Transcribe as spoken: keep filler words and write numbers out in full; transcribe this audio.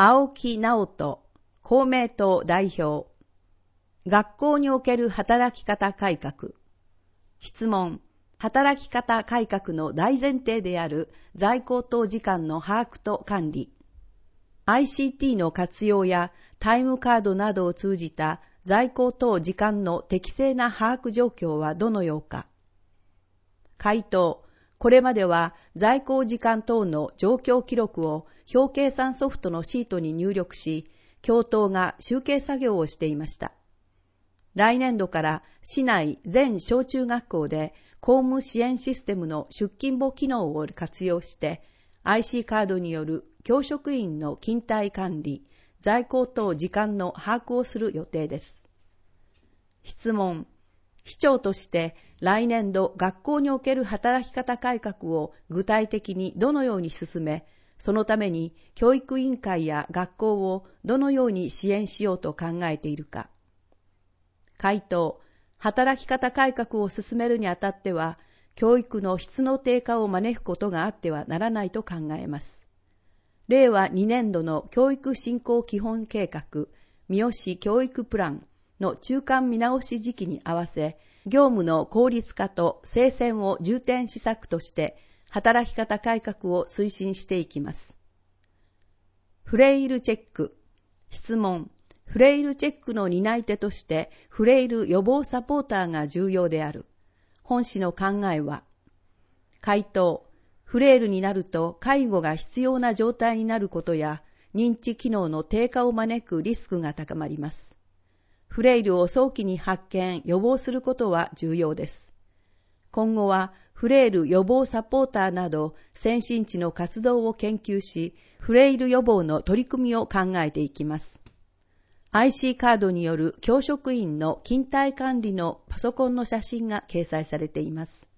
青木直人、公明党代表。学校における働き方改革。質問。働き方改革の大前提である在校等時間の把握と管理。アイシーティー の活用やタイムカードなどを通じた在校等時間の適正な把握状況はどのようか。回答。これまでは在校時間等の状況記録を表計算ソフトのシートに入力し、教頭が集計作業をしていました。来年度から市内全小中学校で校務支援システムの出勤簿機能を活用して アイシー カードによる教職員の勤怠管理、在校等時間の把握をする予定です。質問。市長として来年度学校における働き方改革を具体的にどのように進め、そのために教育委員会や学校をどのように支援しようと考えているか。回答。働き方改革を進めるにあたっては、教育の質の低下を招くことがあってはならないと考えます。れいわにねんどの教育振興基本計画、三好教育プランの中間見直し時期に合わせ、業務の効率化と精選を重点施策として、働き方改革を推進していきます。フレイルチェック。質問。フレイルチェックの担い手としてフレイル予防サポーターが重要である。本氏の考えは。回答。フレイルになると介護が必要な状態になることや認知機能の低下を招くリスクが高まります。フレイルを早期に発見、予防することは重要です。今後はフレイル予防サポーターなど先進地の活動を研究し、フレイル予防の取り組みを考えていきます。アイシー カードによる教職員の勤怠管理のパソコンの写真が掲載されています。